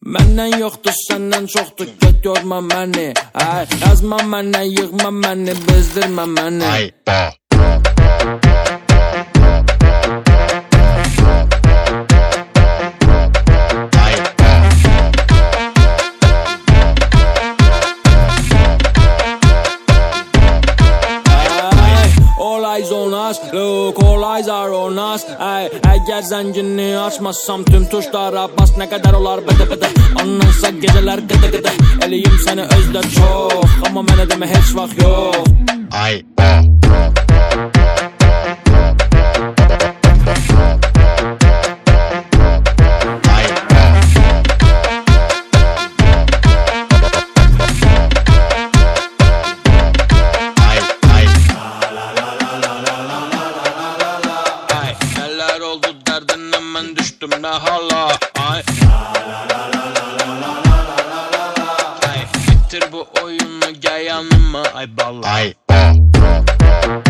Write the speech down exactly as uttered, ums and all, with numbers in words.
Məndən yoxdur, səndən çoxdur, get görmə məni. Ay, yazma mənə, yığma məni, bezdirmə məni. Ay, ba. Look, all eyes are on us. Ay, əgər zəngini açmazsam tüm tuşlara bas. Nə qədər olar bədə bədə, ondansa gecələr qədə qədə. Eləyim səni özdə çox, amma mənə demə heç vaxt yox. Ay, ba. Derdinden düştüm ne hala. Ay. Ay. Bitir bu oyunu gel yanıma ay balla. Ay.